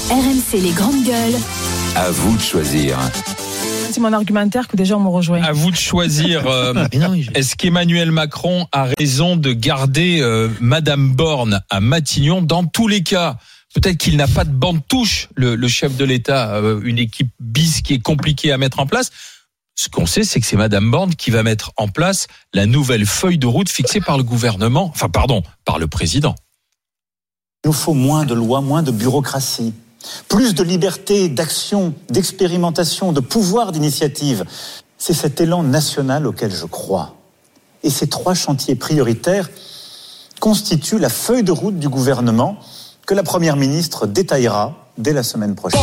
RMC les grandes gueules. À vous de choisir. C'est mon argumentaire que des gens m'ont rejoint. À vous de choisir. Est-ce qu'Emmanuel Macron a raison de garder Madame Borne à Matignon dans tous les cas? Peut-être qu'il n'a pas de banc de touche, le chef de l'État, une équipe bis qui est compliquée à mettre en place. Ce qu'on sait, c'est que c'est Madame Borne qui va mettre en place la nouvelle feuille de route fixée par le gouvernement, par le président. Il nous faut moins de lois, moins de bureaucratie, plus de liberté d'action, d'expérimentation, de pouvoir d'initiative. C'est cet élan national auquel je crois. Et ces 3 chantiers prioritaires constituent la feuille de route du gouvernement que la Première ministre détaillera dès la semaine prochaine.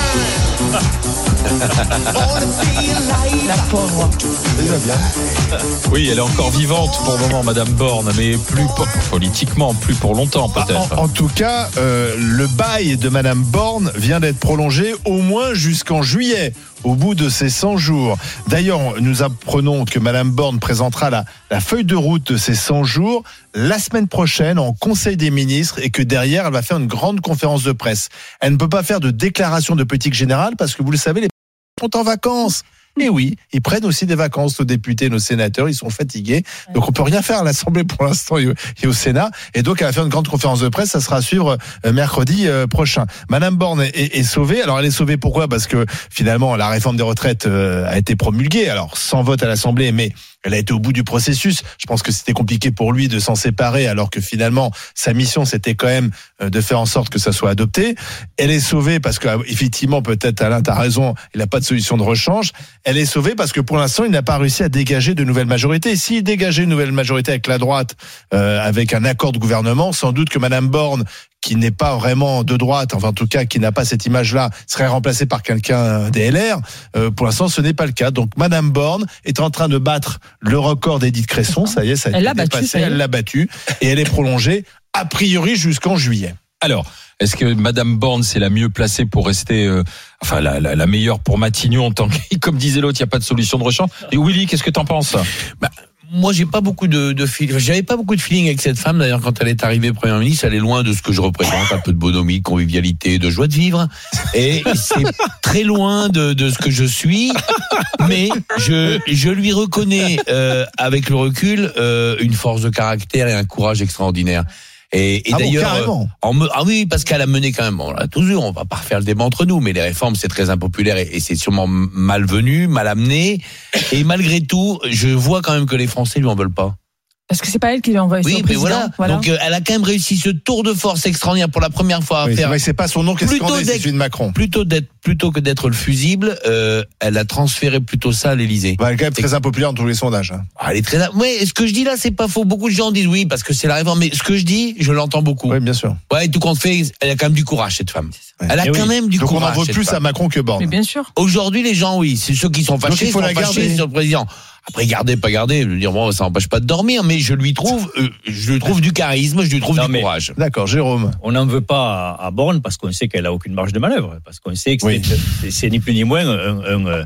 La pauvre. Oui, elle est encore vivante pour le moment, Madame Borne, mais plus politiquement, plus pour longtemps peut-être. En tout cas, le bail de Madame Borne vient d'être prolongé au moins jusqu'en juillet, au bout de ces 100 jours. D'ailleurs, nous apprenons que Madame Borne présentera la feuille de route de ces 100 jours la semaine prochaine en Conseil des ministres et que derrière, elle va faire une grande conférence de presse. Elle ne peut pas faire de déclaration de politique générale parce que vous le savez, les sont en vacances. Et oui, ils prennent aussi des vacances, nos députés, nos sénateurs, ils sont fatigués. Donc on peut rien faire à l'Assemblée pour l'instant et au Sénat. Et donc elle va faire une grande conférence de presse, ça sera à suivre mercredi prochain. Madame Borne est sauvée. Alors elle est sauvée pourquoi ? Parce que finalement la réforme des retraites a été promulguée, alors sans vote à l'Assemblée, mais elle a été au bout du processus. Je pense que c'était compliqué pour lui de s'en séparer, alors que finalement, sa mission, c'était quand même de faire en sorte que ça soit adopté. Elle est sauvée parce que, effectivement, peut-être Alain, t'as raison, il n'a pas de solution de rechange. Elle est sauvée parce que pour l'instant, il n'a pas réussi à dégager de nouvelles majorités. S'il dégageait une nouvelle majorité avec la droite, avec un accord de gouvernement, sans doute que Madame Borne, qui n'est pas vraiment de droite, enfin en tout cas qui n'a pas cette image-là, serait remplacée par quelqu'un des LR. Pour l'instant, ce n'est pas le cas. Donc Madame Borne est en train de battre le record d'Édith Cresson. Ça y est, ça a été dépassé. Elle l'a battu et elle est prolongée a priori jusqu'en juillet. Alors, est-ce que Madame Borne, c'est la mieux placée pour rester, la meilleure pour Matignon, tant que, comme disait l'autre, il n'y a pas de solution de rechange. Et Willy, qu'est-ce que t'en penses ? Moi, j'ai pas beaucoup de feeling. J'avais pas beaucoup de feeling avec cette femme. D'ailleurs, quand elle est arrivée Première ministre, elle est loin de ce que je représente. Un peu de bonhomie, de convivialité, de joie de vivre. Et c'est très loin de ce que je suis. Mais je lui reconnais, avec le recul, une force de caractère et un courage extraordinaire. Et d'ailleurs, oui, parce qu'elle a mené quand même, toujours, on va pas refaire le débat entre nous, mais les réformes, c'est très impopulaire et c'est sûrement malvenu, mal amené. Et malgré tout, je vois quand même que les Français lui en veulent pas. Parce que c'est pas elle qui lui envoie son président. Voilà. Donc elle a quand même réussi ce tour de force extraordinaire pour la première fois à faire. C'est vrai, c'est pas son nom qui est scandé, c'est celui de Macron. Plutôt que d'être le fusible, elle a transféré plutôt ça à l'Élysée. Elle est quand même très impopulaire dans tous les sondages. Elle est très. Ouais, ce que je dis là, c'est pas faux. Beaucoup de gens disent oui parce que c'est la réforme, mais ce que je dis, je l'entends beaucoup. Oui, bien sûr. Ouais, tout compte fait, elle a quand même du courage cette femme. Ouais. Elle a quand même du courage. Donc on en veut plus à Macron que Borne. Mais bien sûr. Aujourd'hui, les gens, oui, c'est ceux qui sont fâchés, il faut la garder sur le président. Après, pas garder, je veux dire, bon, ça n'empêche pas de dormir, mais je lui trouve du charisme, je lui trouve du courage. D'accord, Jérôme. On n'en veut pas à Borne parce qu'on sait qu'elle a aucune marge de manœuvre, parce qu'on sait que c'est ni plus ni moins un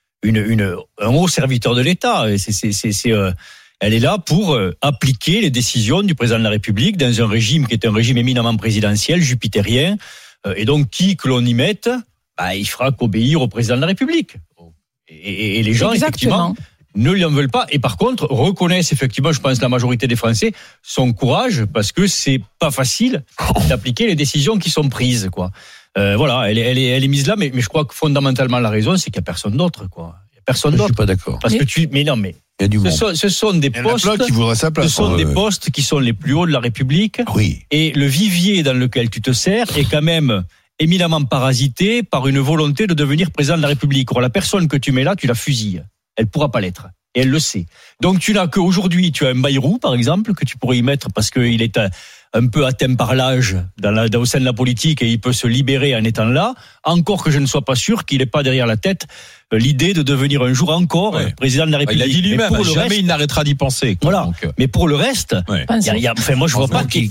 haut serviteur de l'État. Elle est là pour appliquer les décisions du président de la République dans un régime qui est un régime éminemment présidentiel, jupitérien, et donc qui que l'on y mette, il fera qu'obéir au président de la République. Et les gens, effectivement, ne lui en veulent pas. Et par contre, reconnaissent effectivement, je pense, la majorité des Français, son courage, parce que c'est pas facile d'appliquer les décisions qui sont prises, quoi. Voilà, elle est mise là, mais je crois que fondamentalement la raison, c'est qu'il y a personne d'autre, quoi. Il y a personne d'autre. Je suis pas d'accord. Parce que il y a du monde. Ce sont des postes qui voudraient sa place. Ce sont des postes qui sont les plus hauts de la République. Oui. Et le vivier dans lequel tu te sers est quand même éminemment parasité par une volonté de devenir président de la République. Or, la personne que tu mets là, tu la fusilles. Elle pourra pas l'être. Et elle le sait. Donc, tu n'as qu'aujourd'hui, tu as un Bayrou, par exemple, que tu pourrais y mettre parce qu'il est un peu atteint par l'âge au sein de la politique et il peut se libérer en étant là. Encore que je ne sois pas sûr qu'il n'ait pas derrière la tête l'idée de devenir un jour encore président de la République. Il a dit lui-même, jamais il n'arrêtera d'y penser. Voilà. Donc, mais pour le reste, moi je vois pas qui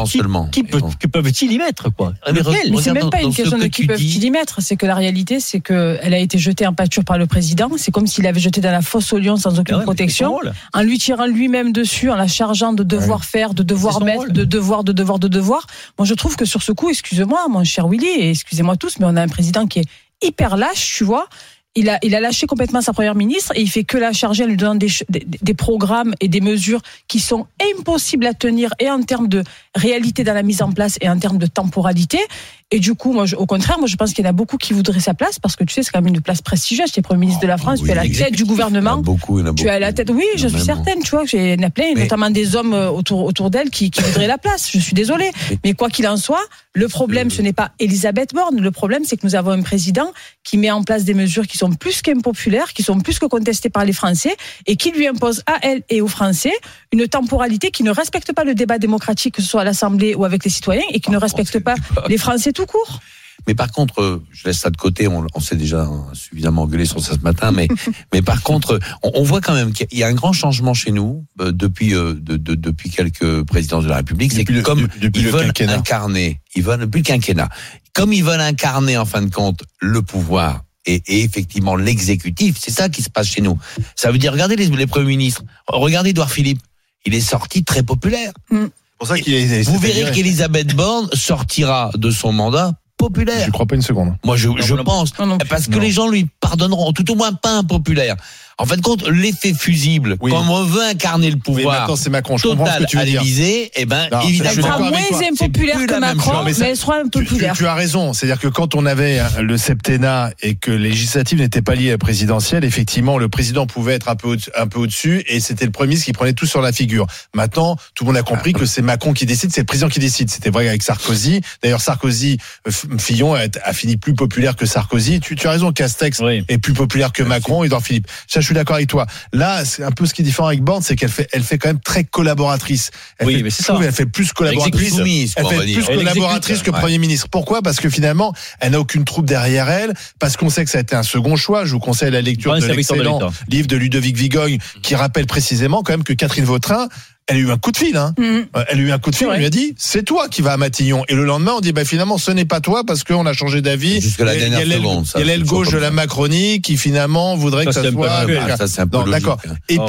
peuvent-ils y mettre, quoi. Mais c'est même pas une question de qui peuvent-ils y mettre, c'est que la réalité, c'est qu'elle a été jetée en pâture par le président. C'est comme s'il avait jeté dans la fosse au lion sans aucune protection, en lui tirant lui-même dessus, en la chargeant de devoir faire, de devoir mettre, de devoir. Moi, je trouve que sur ce coup, excusez-moi, mon cher Willy, et excusez-moi tous, mais on a un président qui est hyper lâche, tu vois. Il a lâché complètement sa première ministre et il fait que la charger en lui donnant des programmes et des mesures qui sont impossibles à tenir, et en termes de réalité dans la mise en place et en termes de temporalité. Et du coup, au contraire, je pense qu'il y en a beaucoup qui voudraient sa place, parce que tu sais, c'est quand même une place prestigieuse. Tu es Premier ministre de la France, tu es à la tête du gouvernement. Tu es à la tête, oui, je suis certaine, tu vois, il y en a plein, notamment des hommes autour d'elle qui voudraient la place. Je suis désolée. Mais quoi qu'il en soit, le problème, ce n'est pas Elisabeth Borne. Le problème, c'est que nous avons un président qui met en place des mesures qui sont plus qu'impopulaires, qui sont plus que contestées par les Français, et qui lui impose à elle et aux Français une temporalité qui ne respecte pas le débat démocratique, que ce soit à l'Assemblée ou avec les citoyens, et qui ne respecte pas les Français tout court. Mais par contre, je laisse ça de côté, on s'est déjà suffisamment engueulé sur ça ce matin, mais par contre, on voit quand même qu'il y a un grand changement chez nous depuis quelques présidents de la République, c'est que comme ils veulent incarner, depuis le quinquennat, comme ils veulent incarner en fin de compte le pouvoir et effectivement l'exécutif, c'est ça qui se passe chez nous. Ça veut dire, regardez les premiers ministres, regardez Édouard Philippe, il est sorti très populaire. Pour ça vous verrez qu'Elisabeth Borne sortira de son mandat populaire. Je crois pas une seconde. Moi, je pense. Parce que les gens lui pardonneront, tout au moins pas impopulaire. En fin de compte, l'effet fusible, quand on veut incarner le pouvoir c'est Macron, total à l'Élysée, évidemment, elle sera moins impopulaire que Macron, mais elle sera impopulaire. Tu as raison. C'est-à-dire que quand on avait le septennat et que les législatives n'étaient pas liées à la présidentielle, effectivement, le président pouvait être un peu au-dessus, et c'était le Premier ministre qui prenait tout sur la figure. Maintenant, tout le monde a compris que c'est Macron qui décide, c'est le président qui décide. C'était vrai avec Sarkozy. D'ailleurs, Fillon a fini plus populaire que Sarkozy. Tu as raison, Castex est plus populaire que Macron, Édouard Philippe. Ça, je suis d'accord avec toi. Là, c'est un peu ce qui est différent avec Borne, c'est qu'elle fait quand même très collaboratrice. Elle fait plus collaboratrice. Collaboratrice que Premier ministre. Pourquoi ? Parce que finalement, elle n'a aucune troupe derrière elle, parce qu'on sait que ça a été un second choix. Je vous conseille la lecture de l'excellent livre de Ludovic Vigogne, qui rappelle précisément quand même que Catherine Vautrin, elle a eu un coup de fil, Elle a eu un coup de fil, on lui a dit, c'est toi qui vas à Matignon. Et le lendemain, on dit, finalement, ce n'est pas toi, parce qu'on a changé d'avis. Jusqu'à la dernière seconde. Il y a l'aile gauche de la Macronie qui finalement voudrait que ça soit. Ça, c'est un peu logique. D'accord.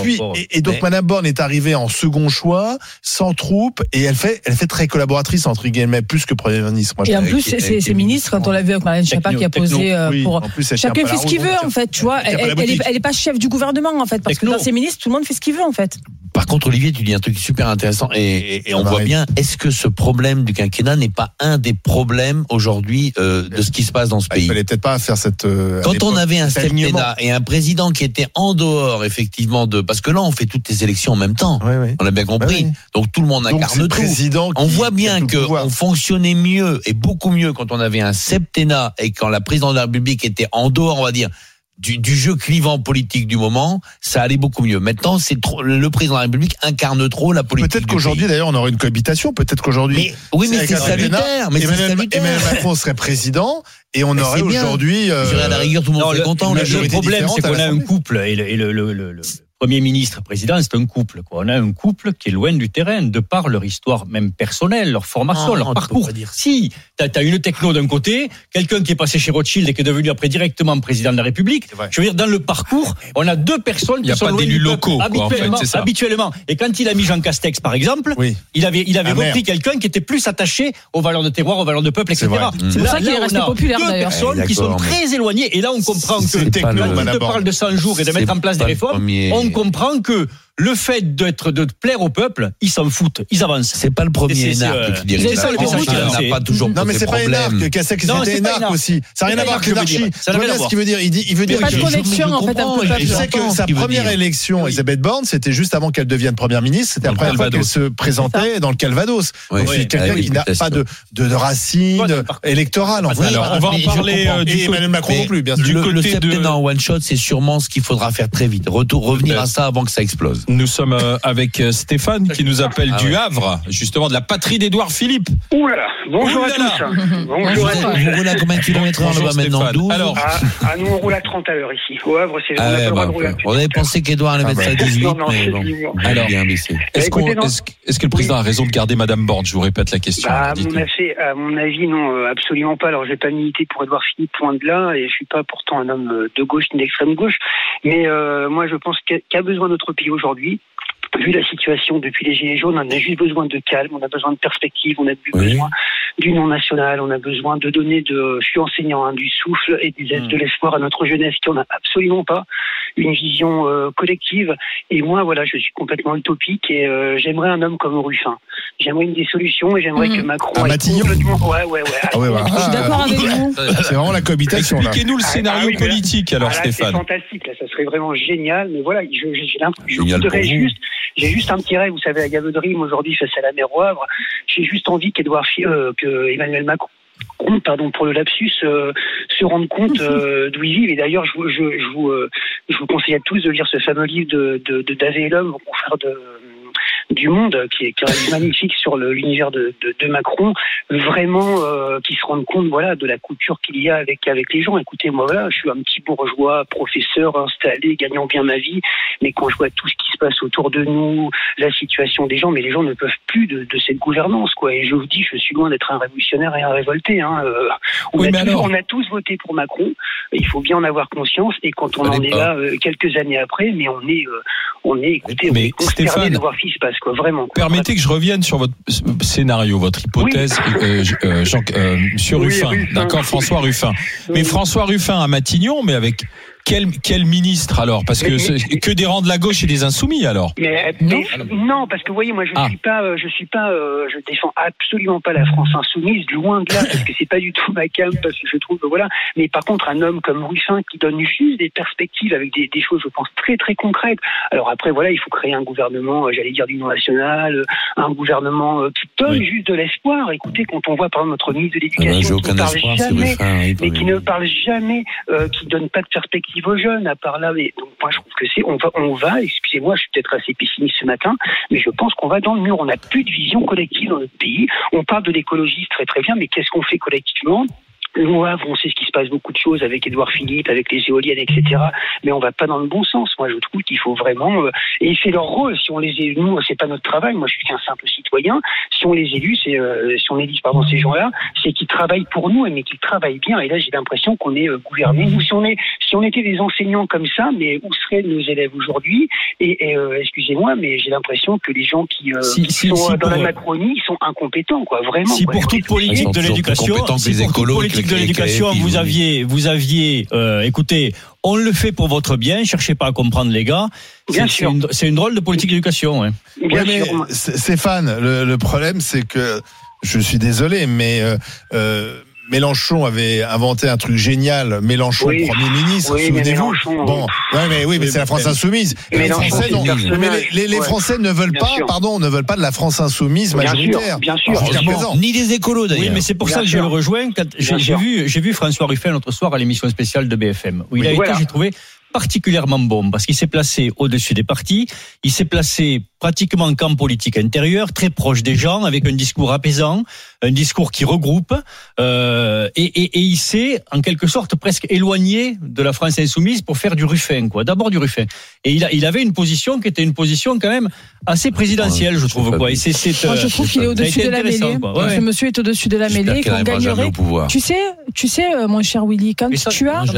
Et donc, Madame Borne est arrivée en second choix, sans troupe, et elle fait très collaboratrice, entre guillemets, plus que Premier ministre. Et en plus, ces ministres, quand on l'a vu avec Marlène Schiappa qui a posé pour. Chacun fait ce qu'il veut, en fait, tu vois. Elle est pas chef du gouvernement, en fait, parce que dans ces ministres, tout le monde fait ce qu'il veut, en fait. Par contre, Olivier, tu dis un truc super intéressant, et on voit bien, est-ce que ce problème du quinquennat n'est pas un des problèmes aujourd'hui de ce qui se passe dans ce pays ? Il fallait peut-être pas faire cette... Quand on avait un septennat et un président qui était en dehors, effectivement, parce que là, on fait toutes les élections en même temps. On a bien compris. Donc tout le monde incarne tout. On voit bien qu'on fonctionnait mieux, et beaucoup mieux, quand on avait un septennat et quand la présidente de la République était en dehors, on va dire, du jeu clivant politique du moment, ça allait beaucoup mieux. Maintenant, le président de la République incarne trop la politique. Peut-être qu'aujourd'hui, d'ailleurs, on aurait une cohabitation. Peut-être qu'aujourd'hui. Mais c'est salutaire. Emmanuel Macron serait président. Et on aurait aujourd'hui. À la rigueur, tout le monde serait content. Le problème, c'est qu'on a un couple, et le Premier ministre, président, c'est un couple, quoi. On a un couple qui est loin du terrain, de par leur histoire même personnelle, leur formation, leur parcours. Si, t'as une techno d'un côté, quelqu'un qui est passé chez Rothschild et qui est devenu après directement président de la République. Je veux dire, dans le parcours, on a deux personnes qui sont loin du peuple, habituellement. Et quand il a mis Jean Castex, par exemple, il avait repris quelqu'un qui était plus attaché aux valeurs de terroir, aux valeurs de peuple, etc. C'est pour ça qu'il est resté populaire, d'ailleurs. Deux personnes qui sont très éloignées. Et là, on comprend que quand on te parle de 100 jours et de mettre en place des réformes, on comprend que le fait de plaire au peuple, ils s'en foutent, ils avancent. C'est pas le premier énarque qui dirige. C'est ça le message. Il n'a pas toujours. Non, mais c'est pas énarque. Castex, c'était énarque aussi. Ça n'a rien à voir avec l'anarchie. Ça n'a rien à voir. Ce qu'il veut dire, il veut dire. Pas de connexion, en fait, un peu. Je sais que sa première élection, Elisabeth Borne, c'était juste avant qu'elle devienne première ministre. C'était la première fois qu'elle se présentait dans le Calvados. Donc c'est quelqu'un qui n'a pas de racines électorales. Alors, on va en parler et Emmanuel Macron non plus, bien sûr. Le septennat en one shot, c'est sûrement ce qu'il faudra faire très vite. Revenir à ça avant que ça explose. Nous sommes avec Stéphane qui nous appelle du Havre, justement de la patrie d'Édouard Philippe. Ouh là là, bonjour à tous. Bonjour à tous. Vous roulez à combien de kilomètres heure là-bas maintenant? 12. Alors, nous on roule à 30 à l'heure ici. Au Havre, c'est on avait pensé qu'Édouard allait mettre ça à 18, non, mais bon. alors, bien baissé. est-ce que le président a raison de garder Madame Borne? Je vous répète la question. À mon avis, non, absolument pas. Alors, je vais pas militer pour Édouard Philippe, loin de là, et je suis pas pourtant un homme de gauche ni d'extrême gauche. Mais moi, je pense qu'a besoin notre pays aujourd'hui. Vu la situation depuis les Gilets jaunes, on a juste besoin de calme, on a besoin de perspective, on a besoin d'union nationale, on a besoin de donner je suis enseignant, du souffle et de l'espoir à notre jeunesse qui en a absolument pas, une vision collective. Et moi, voilà, je suis complètement utopique et j'aimerais un homme comme Ruffin. J'aimerais des solutions et j'aimerais que Macron ait complètement... Ouais. Je suis d'accord avec vous. C'est vraiment la cohabitation. Expliquez-nous le scénario politique, alors, Stéphane. C'est fantastique, là, ça serait vraiment génial. Mais voilà, j'ai juste un petit rêve, vous savez, à Gaveudrime aujourd'hui face à la mer au Havre. J'ai juste envie que Emmanuel Macron, pour le lapsus, se rende compte d'où il vit. Et d'ailleurs, je vous conseille à tous de lire ce fameux livre de Davé et l'homme, confrère du Monde, qui est magnifique sur l'univers de Macron, vraiment qui se rende compte de la couture qu'il y a avec les gens. Écoutez, moi je suis un petit bourgeois, professeur installé, gagnant bien ma vie, mais quand je vois tout ce qui se passe autour de nous, la situation des gens, mais les gens ne peuvent plus de cette gouvernance, quoi. Et je vous dis, je suis loin d'être un révolutionnaire et un révolté. On a tous voté pour Macron. Il faut bien en avoir conscience. Et quand on en est là quelques années après, mais on est consterné de voir ce qui se passe. Quoi, vraiment. Permettez que je revienne sur votre scénario, votre hypothèse, Monsieur Ruffin. D'accord, François Ruffin. Mais François Ruffin à Matignon, mais avec quel ministre alors? Parce que des rangs de la gauche et des insoumis alors. Non, parce que vous voyez, moi je défends absolument pas la France insoumise, loin de là, parce que c'est pas du tout ma cam, parce que je trouve mais par contre un homme comme Ruffin qui donne juste des perspectives avec des choses, je pense, très très concrètes. Alors après il faut créer un gouvernement, j'allais dire d'union nationale, un gouvernement qui donne juste de l'espoir. Écoutez, quand on voit par exemple notre ministre de l'Éducation qui ne parle jamais, qui donne pas de perspective aux jeunes, à part là, mais donc moi je trouve que on va, excusez-moi, je suis peut-être assez pessimiste ce matin, mais je pense qu'on va dans le mur. On n'a plus de vision collective dans notre pays. On parle de l'écologie, très très bien, mais qu'est-ce qu'on fait collectivement? Au Havre, on sait ce qui se passe, beaucoup de choses avec Édouard Philippe, avec les éoliennes, etc. Mais on va pas dans le bon sens. Moi, je trouve qu'il faut vraiment... et c'est leur rôle. Si on les élit, nous, c'est pas notre travail. Moi, je suis qu'un simple citoyen. Si on les élit, si on élit ces gens-là, c'est qu'ils travaillent pour nous, mais qu'ils travaillent bien. Et là, j'ai l'impression qu'on est gouverné. Nous, si on était des enseignants comme ça, mais où seraient nos élèves aujourd'hui? Et excusez-moi, mais j'ai l'impression que les gens qui sont dans la Macronie, ils sont incompétents, quoi. Vraiment. Si pour toute politique de l'éducation, vous aviez, écoutez, on le fait pour votre bien, cherchez pas à comprendre les gars. C'est une drôle de politique d'éducation. Hein. Bien sûr. Stéphane, le problème, c'est que, je suis désolé, mais Mélenchon avait inventé un truc génial. Mélenchon, Premier ministre, souvenez-vous. Mais c'est la France insoumise. Les Français ne veulent pas de la France insoumise majoritaire. Bien sûr. Ni des écolos d'ailleurs. Oui, mais c'est pour ça que je le rejoins. J'ai vu François Ruffin l'autre soir à l'émission spéciale de BFM, où il a été, j'ai trouvé, particulièrement bon, parce qu'il s'est placé au-dessus des partis, il s'est placé pratiquement en camp politique intérieur, très proche des gens, avec un discours apaisant, un discours qui regroupe, et il s'est en quelque sorte presque éloigné de la France insoumise pour faire du Ruffin, quoi. D'abord du Ruffin. Et il avait une position qui était une position quand même assez présidentielle, je trouve, quoi. Et moi, je trouve qu'il est au-dessus de la mêlée. Ce monsieur est au-dessus de la mêlée, qu'on gagnerait. Tu sais, mon cher Willy, quand tu as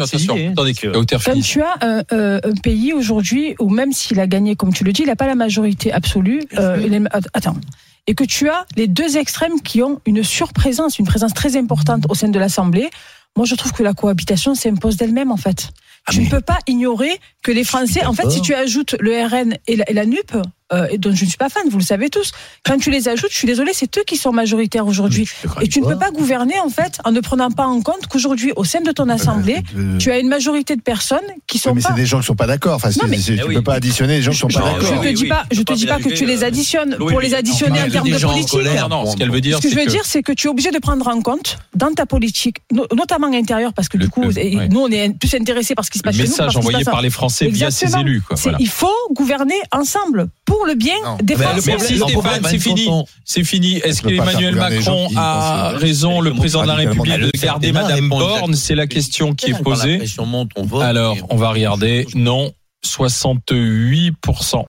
un pays aujourd'hui où même s'il a gagné, comme tu le dis, il n'a pas la majorité absolue. Et que tu as les deux extrêmes qui ont une surprésence, une présence très importante au sein de l'Assemblée. Moi, je trouve que la cohabitation s'impose d'elle-même, en fait. Tu ne peux pas ignorer que les Français, en fait, si tu ajoutes le RN et la NUP, et dont je ne suis pas fan, vous le savez tous. Quand tu les ajoutes, je suis désolée, c'est eux qui sont majoritaires aujourd'hui. Et tu ne peux pas gouverner, en fait, en ne prenant pas en compte qu'aujourd'hui, au sein de ton assemblée, tu as une majorité de personnes qui sont mais pas... c'est des gens qui sont pas d'accord. Enfin, tu peux pas additionner les gens qui sont pas d'accord. Je te dis pas que tu les additionnes pour les additionner en termes de politique. Non, ce qu'elle veut dire, ce que je veux dire, c'est que tu es obligé de prendre en compte dans ta politique, notamment intérieure, parce que du coup, nous, on est plus intéressés par ce qui se passe chez nous. Le message envoyé par les Français via ses élus. Il faut gouverner ensemble pour le bien des Français. Merci Stéphane, c'est fini. Est-ce qu'Emmanuel Macron a raison, le président de la République, de garder Madame Borne? C'est la question qui est posée. Alors, on va regarder. Non, 68%.